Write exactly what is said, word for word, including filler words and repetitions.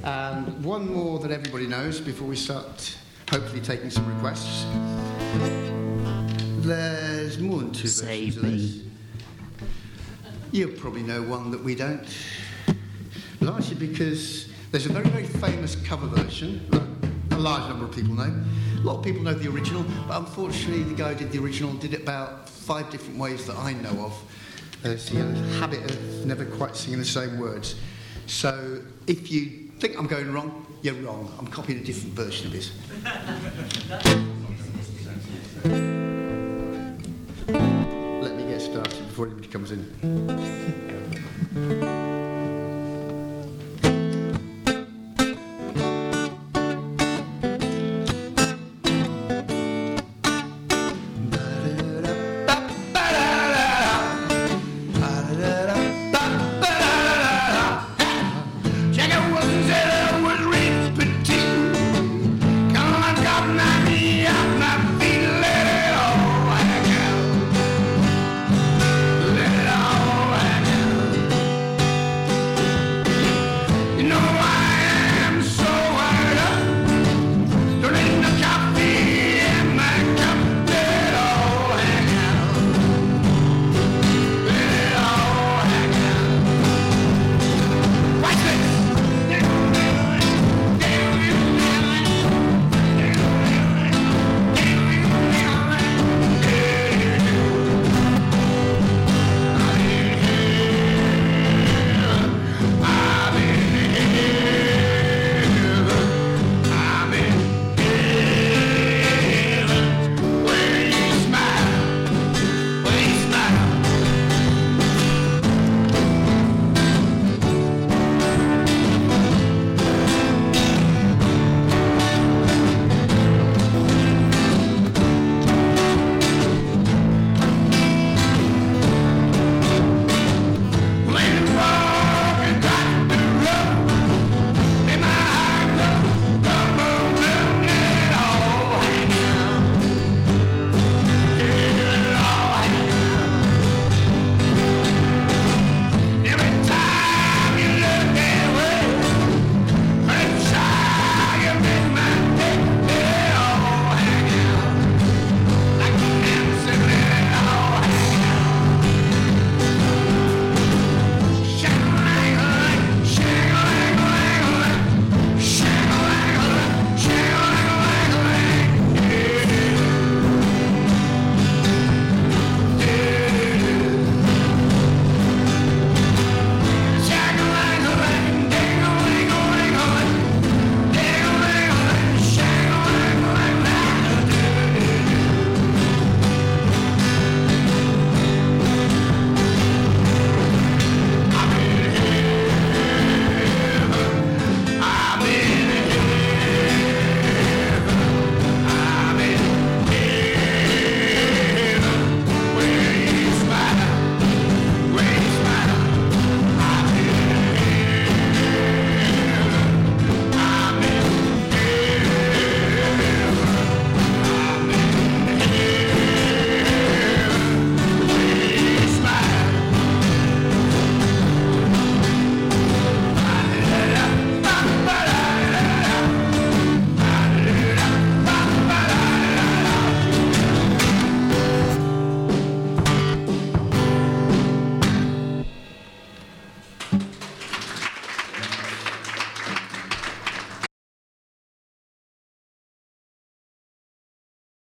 And one more that everybody knows before we start hopefully taking some requests. There's more than two Save versions of me. this. You probably know one that we don't. Largely because there's a very, very famous cover version that a large number of people know. A lot of people know the original, but unfortunately the guy who did the original did it about five different ways that I know of. Uh, so he had a habit of never quite singing the same words. So if you think I'm going wrong, you're wrong. I'm copying a different version of this. Let me get started before anybody comes in.